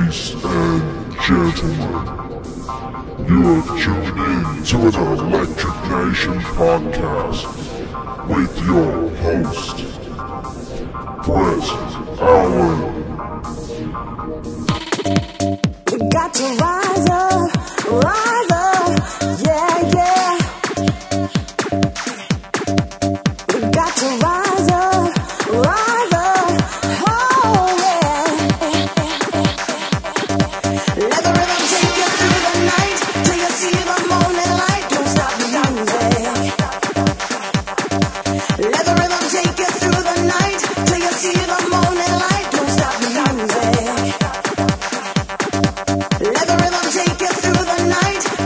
Ladies and gentlemen, you are tuned in to an Electric Nation podcast with your host, Brett Allen. We got to rise up, yeah, yeah. We got to rise up, oh yeah. Let the rhythm take you through the night till you see the morning light. Don't stop the music. Let the rhythm take you through the night till you see the morning light. Don't stop the music. Let the rhythm take you through the night.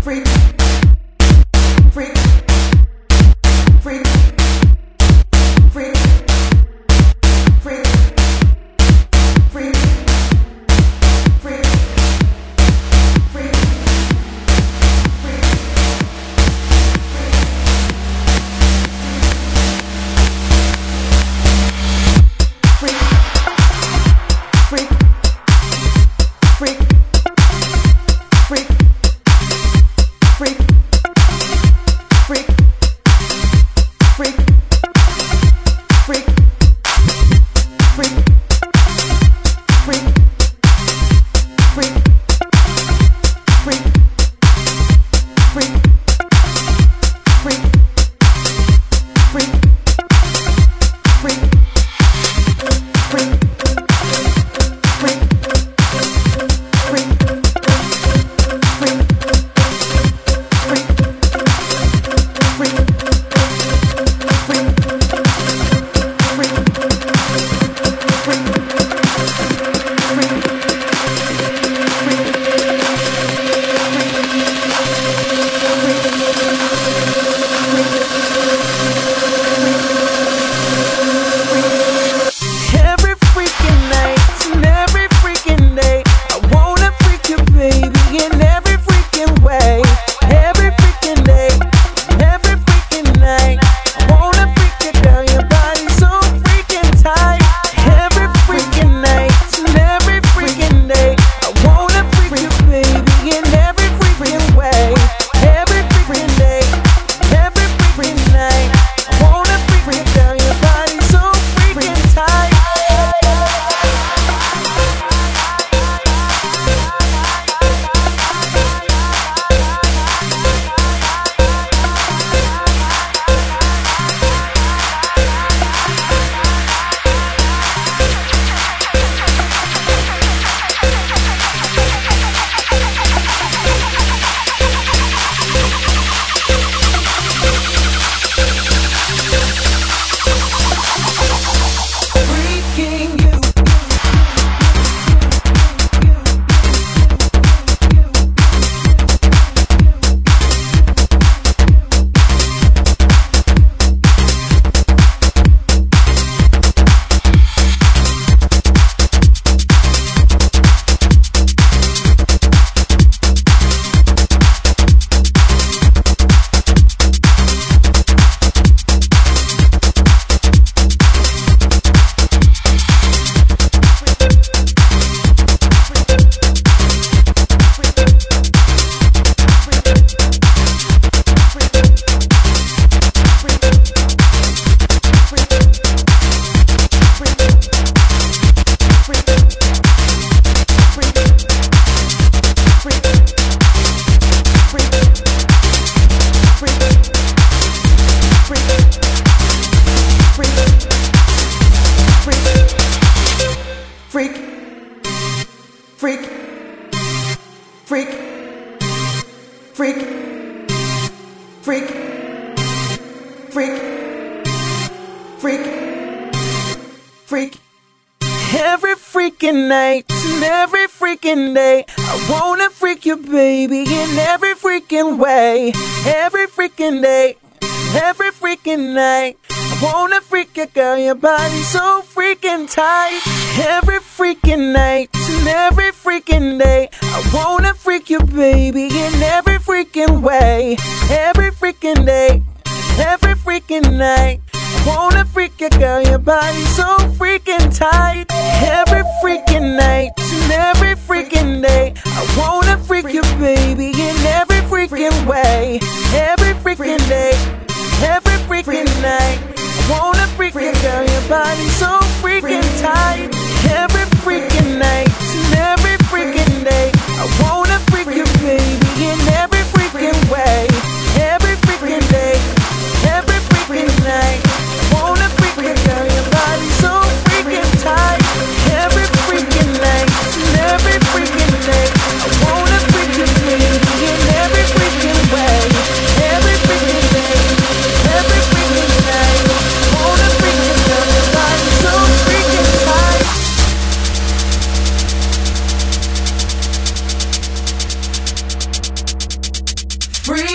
Every freaking night and every freaking day, I wanna freak you, baby, in every freaking way. Every freaking day, every freaking night, I wanna freak you, girl, your body's so freaking tight. Every freaking night and every freaking day, I wanna freak you, baby, in every freaking way. Every freaking day, every freaking night, I wanna freak you, girl, your body's so freaking tight. Every freaking night and every freaking day, I wanna freak you, baby, in every freaking way. Every freaking day, every freaking night, I wanna freak you, girl, your body's so freaking tight. Every freaking night and every freaking day, I wanna freak you, baby, in every freaking way. Every freaking day, every freaking night, I wanna freak you, girl, your body's so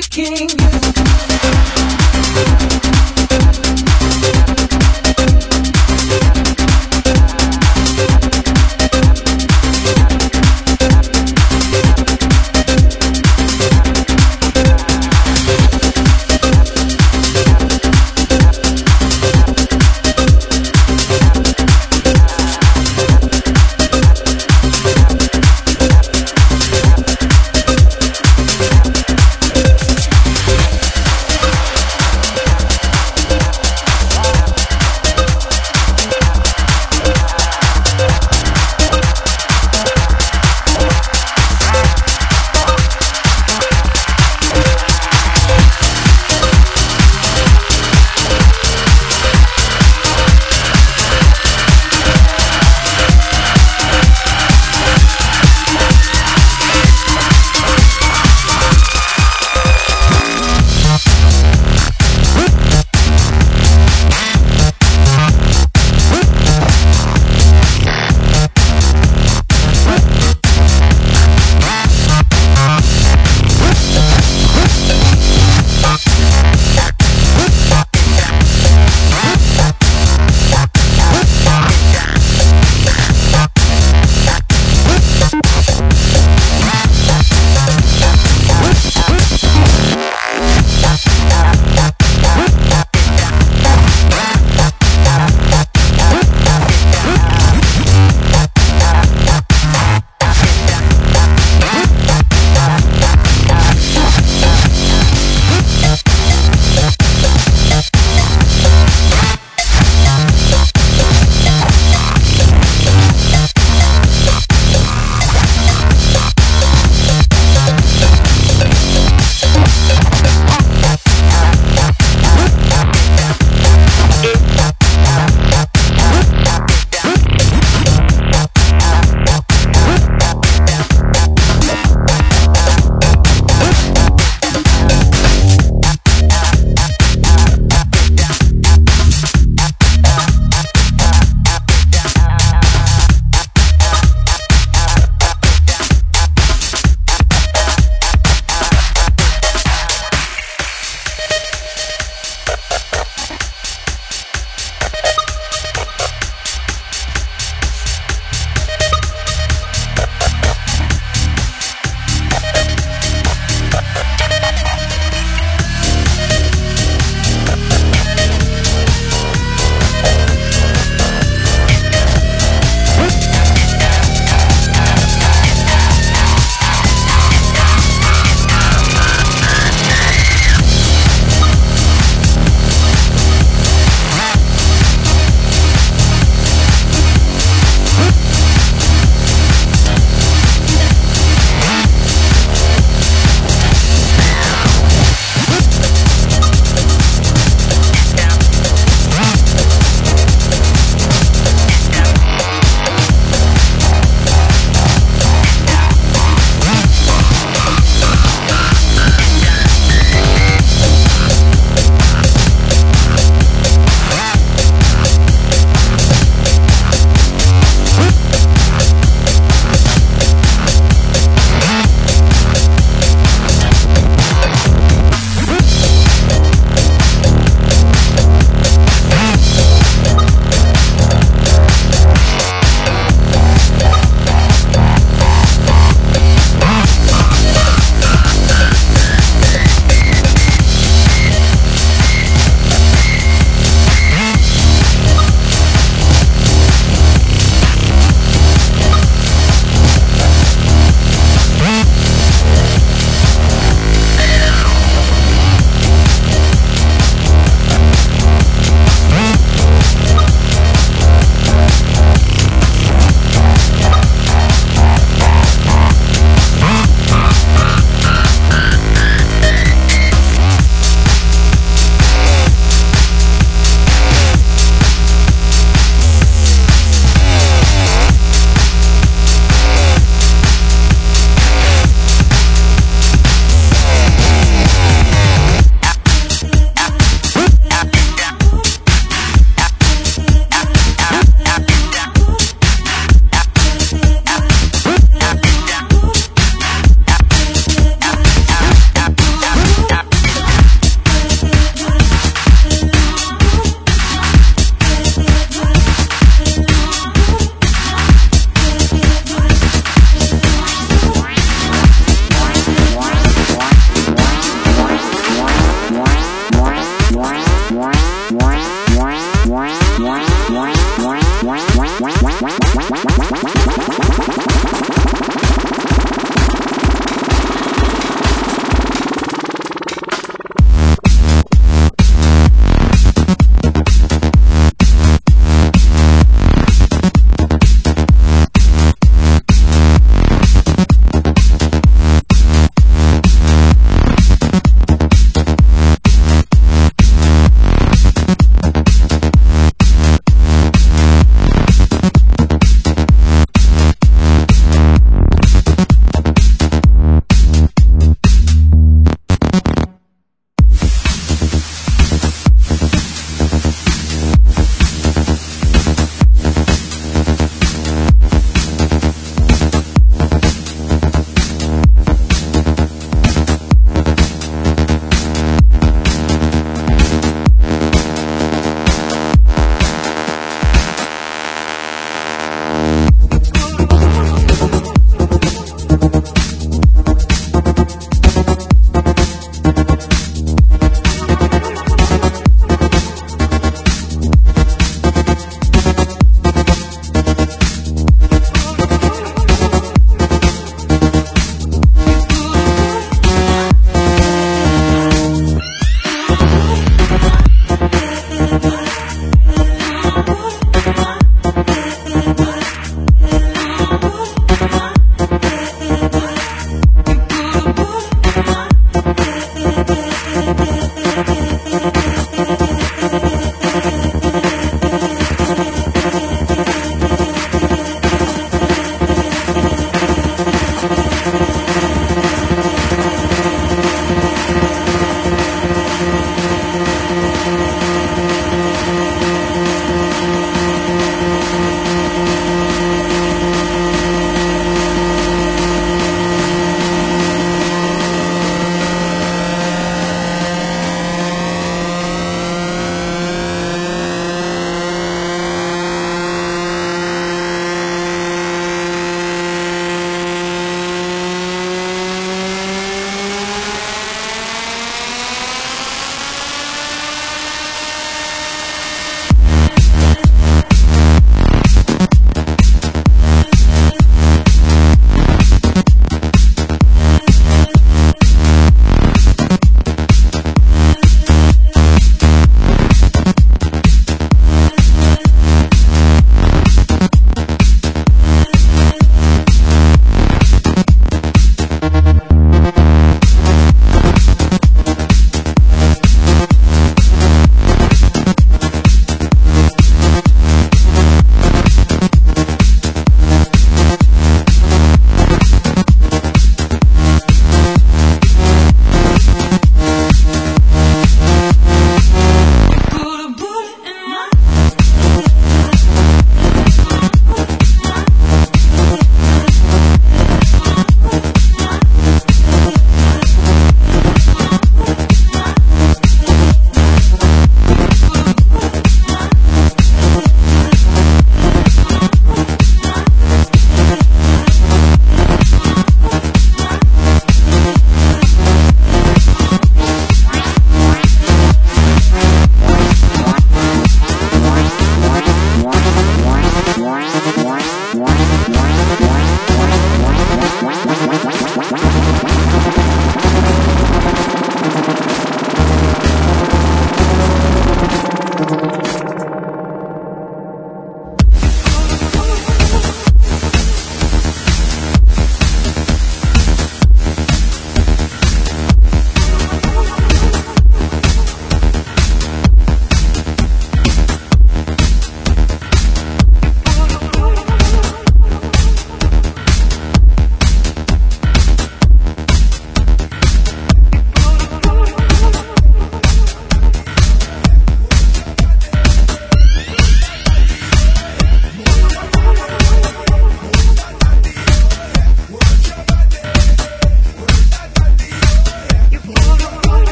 making you.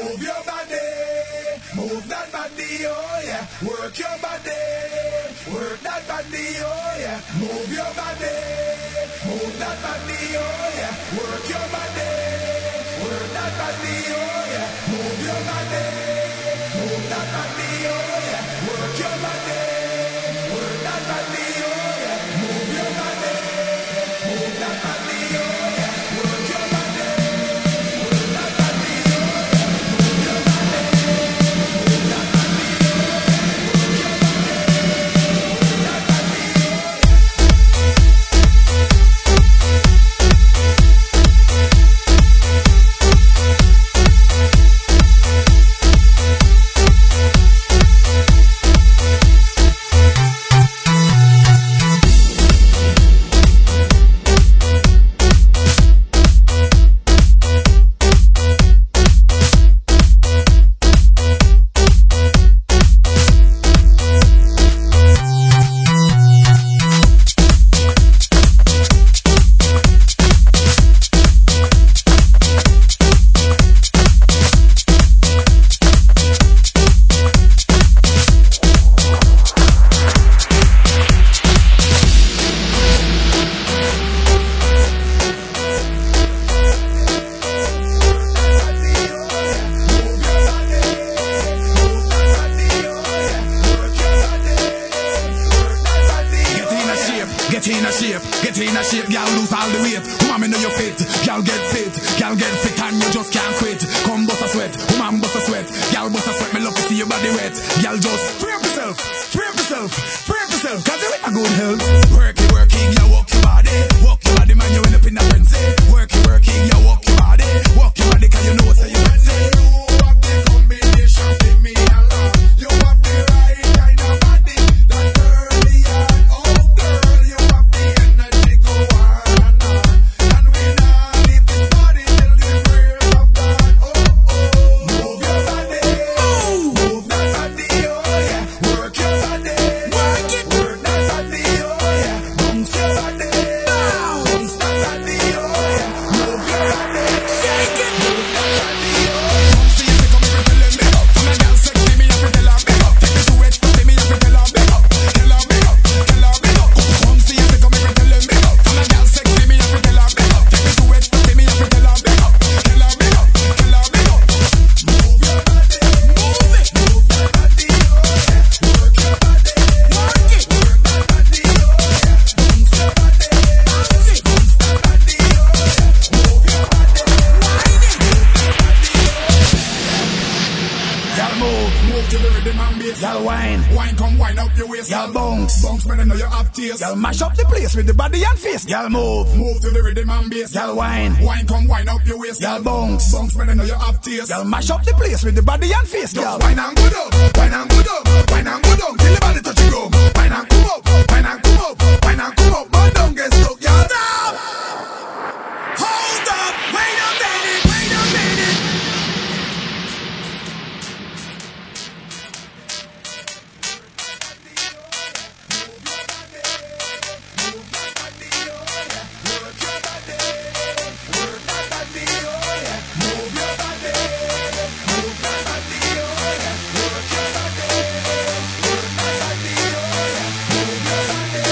Move your body, move that body, oh yeah. Work your body, work that body, oh yeah. Move your body, move that body, oh yeah. Work your body, work that body, oh yeah. Move your body, move that body, oh yeah. Work your body, work that body, oh yeah. Move your body, move that body, oh yeah. Work your body, work that body, oh yeah. Move your body, move that body, oh yeah. Work your body, work that body, oh yeah. Get in a shape, y'all lose all the weight. Woman, know you fit, y'all get fit and you just can't quit. Come bust a sweat, woman bust a sweat, y'all bust a sweat. Me love to see your body wet. Y'all just free up yourself, free up yourself, free up yourself. Cause you're in a good health. Working, you walk your body, man. You end up in a frenzy. Working, you walk your body, cause you know what you can say. You have the combination, give me a lot. You have the right kind of body, that girly and oh girl, you have the energy go on and on. And we not leave this body till the prayer of God. Move your body, move that body, oh yeah. Work your body, work that body, oh yeah. Bounce your body, bounce that body, oh yeah. Move your body, shake it, move that body, oh yeah. Come see you, come here, tell them big up. From a girl sexy, me have to tell her big up. Take me to ecstasy, me have to tell her big up. Tell her big up, tell her big up. Come see you, come here, tell them big up. From a girl sexy, me have to tell her big up. Take me to ecstasy, me have to tell her big up. Tell her big up, tell her big up. Move your body, move it, move that body, oh yeah. Work your body, work it, work that body, oh yeah. Bounce your body, bounce it, bounce that body, oh yeah. Move your body, wind it, move that body, oh yeah. Y'all move to the rhythm and bass. Y'all wine, come wine up your waist. Y'all bounce, when I know you have tears. Y'all mash up the place with the body and face. Y'all move to the rhythm and bass. Y'all wine, come wine up your waist. Y'all bounce, when I know you have tears. Y'all mash up the place with the body and face. Y'all wine and go down, wine and go down, wine and go down till the body touch the ground. Wine and come up, wine and come up, wine and come up, but don't get stuck. Y'all stop. Hold up, wait a minute, wait a minute. Move your body.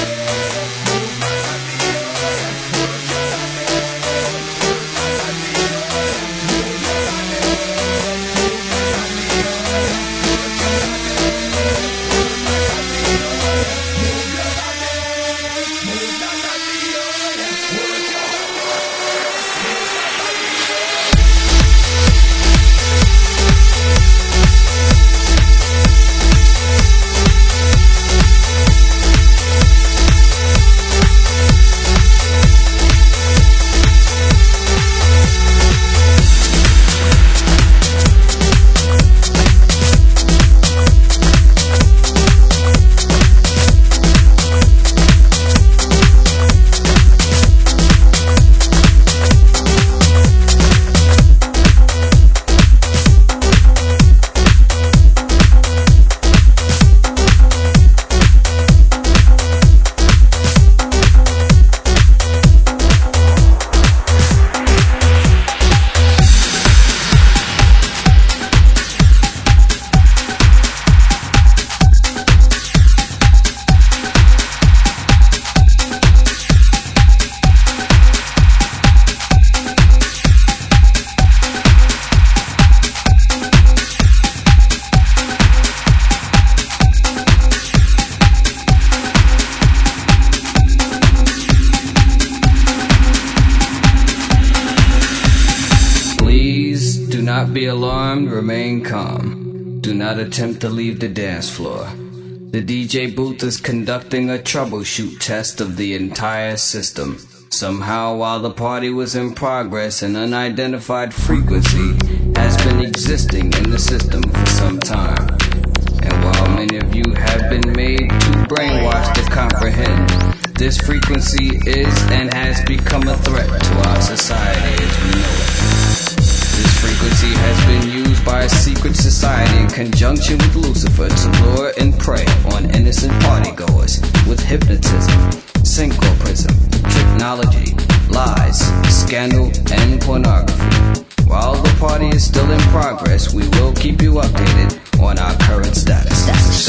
not be alarmed, remain calm. Do not attempt to leave the dance floor. The DJ booth is conducting a troubleshoot test of the entire system. Somehow, while the party was in progress, an unidentified frequency has been existing in the system for some time. And while many of you have been made too brainwashed to comprehend, this frequency is and has become a threat to our society as we know it. This frequency has been used by a secret society in conjunction with Lucifer to lure and prey on innocent partygoers with hypnotism, synchroprism, technology, lies, scandal, and pornography. While the party is still in progress, we will keep you updated on our current status.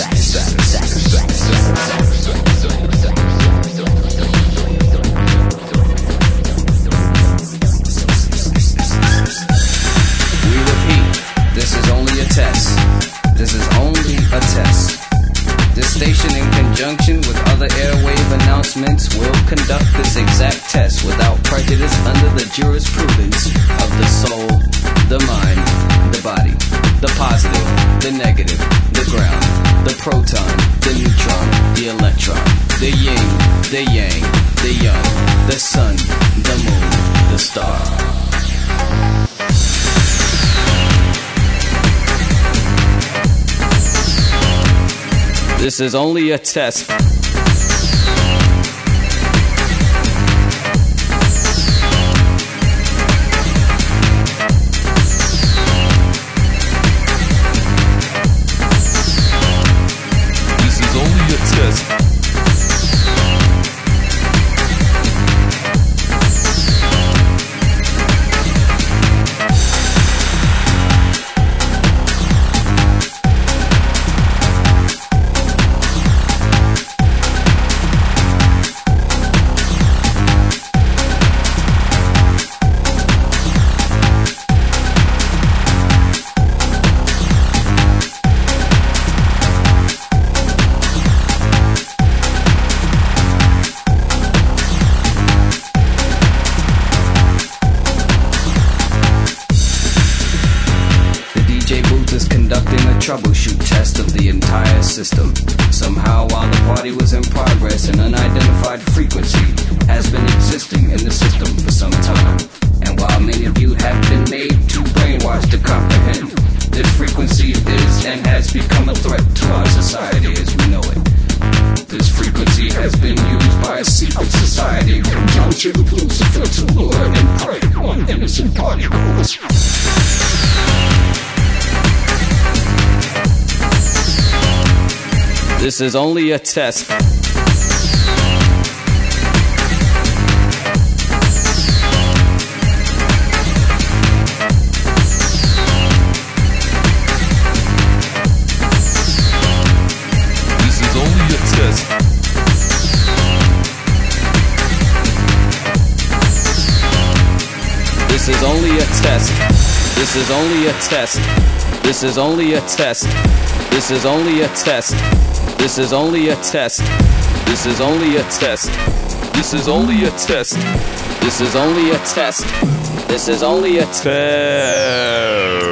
We repeat, this is only a test. This is only a test. This station, in conjunction with other airwave announcements, will conduct this exact test without prejudice under the jurisprudence of the soul, the mind, the body, the positive, the negative, the ground, the proton, the neutron, the electron, the yin, the yang, the young, the sun, the moon, the star. This is only a test. This is only a test. Troubleshoot test of the entire system. Somehow, while the party was in progress, an unidentified frequency has been existing in the system for some time. And while many of you have been made too brainwashed to comprehend, this frequency is and has become a threat to our society as we know it. This frequency has been used by a secret society in conjunction with Lucifer to lure and prey on innocent partygoers. This is only a test. This is only a test. This is only a test. This is only a test. This is only a test. This is only a test. This is only a test. This is only a test. This is only a test. This is only a test. This is only a test.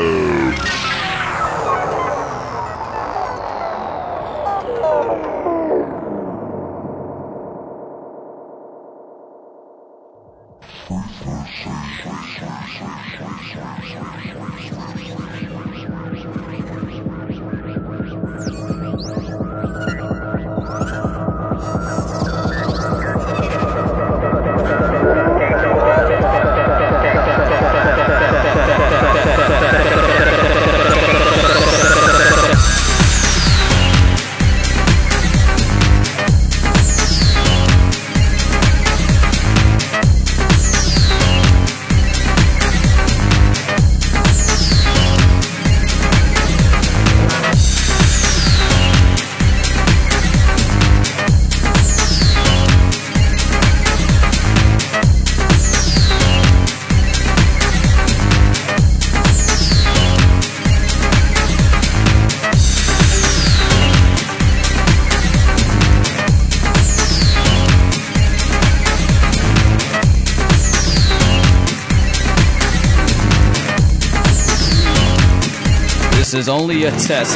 This is only a test.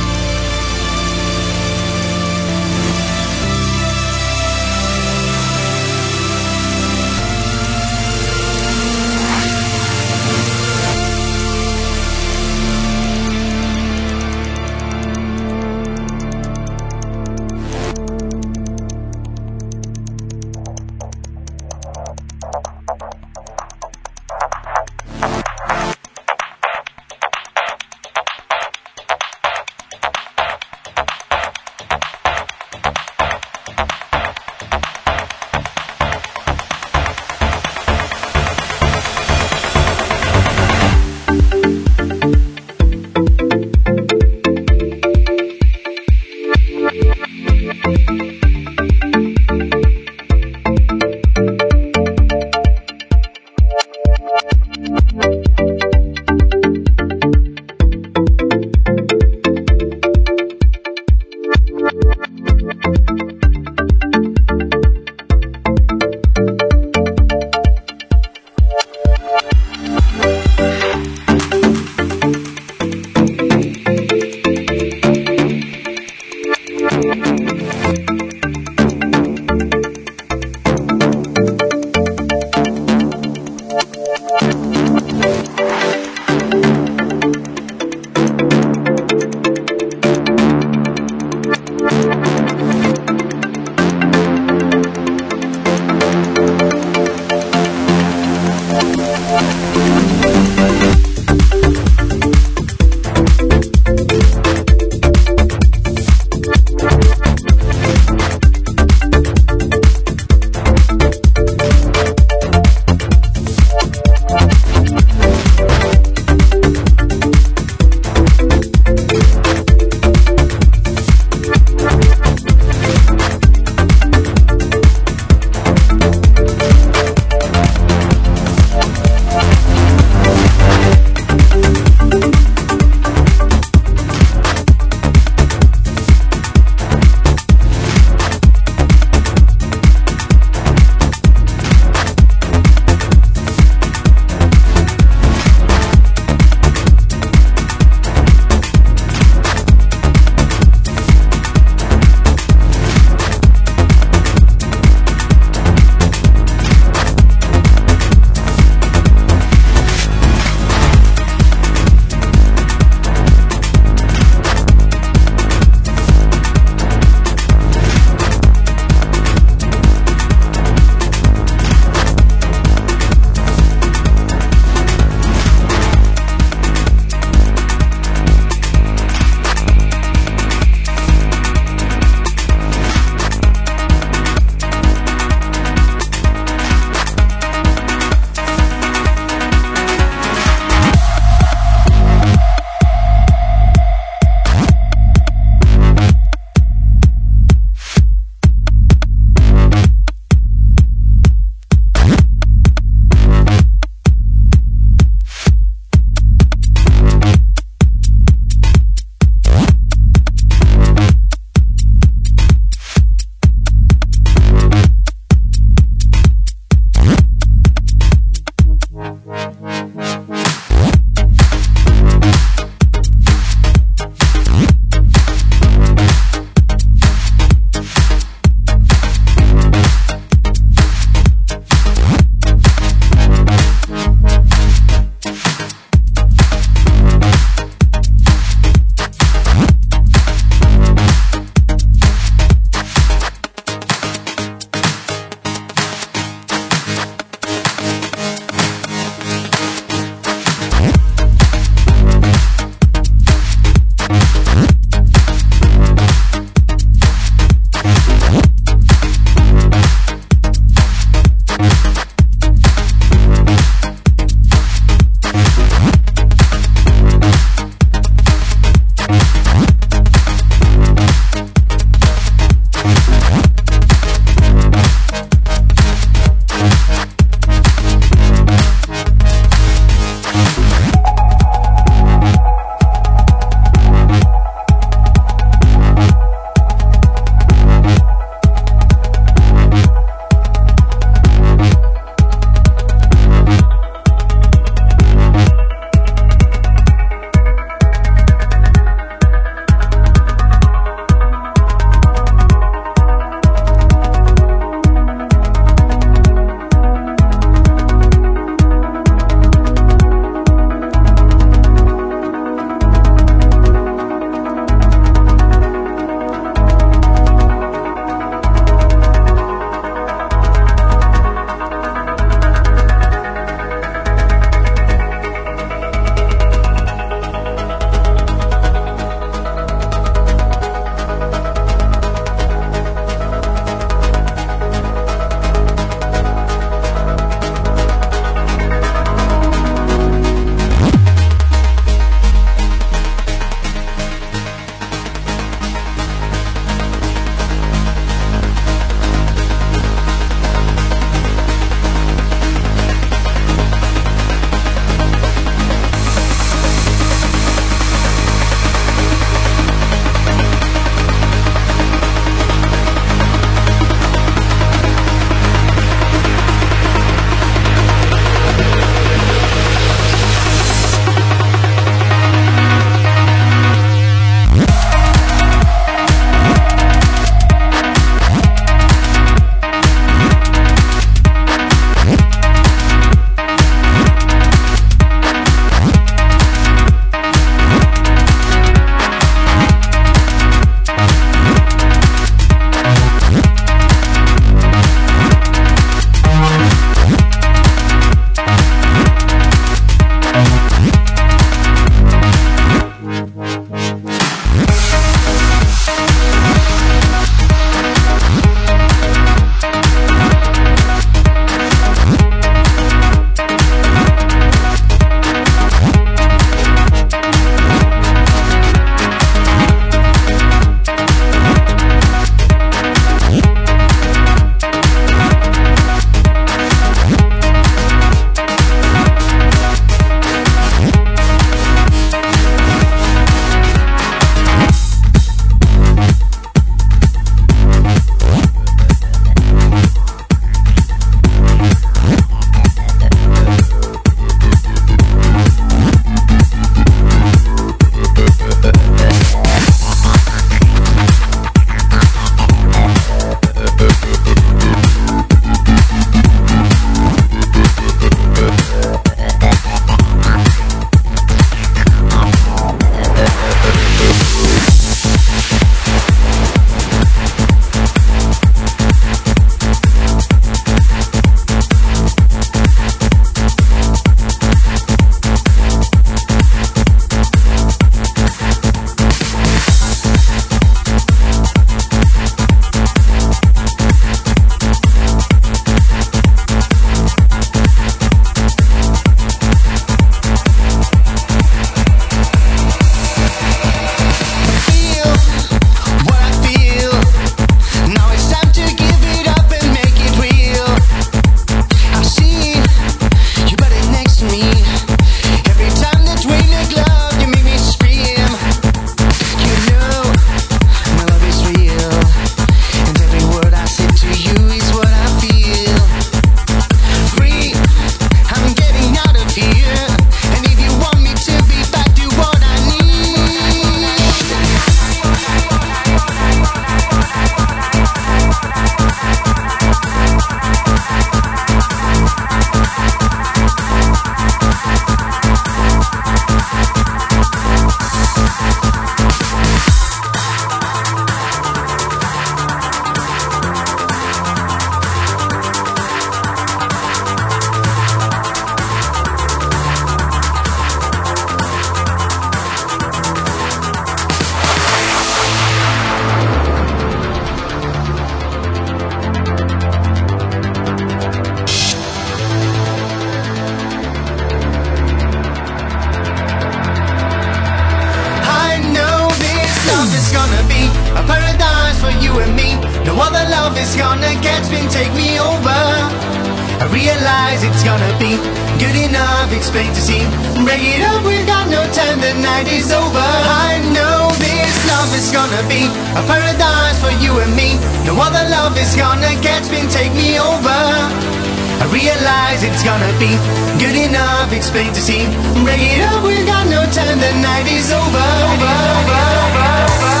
it's gonna be good enough, expect to see. Break it up, we've got no time, the night is over. I know this love is gonna be a paradise for you and me. No other love is gonna catch me and take me over. I realize it's gonna be good enough, expect to see. Break it up, we've got no time, the night is over.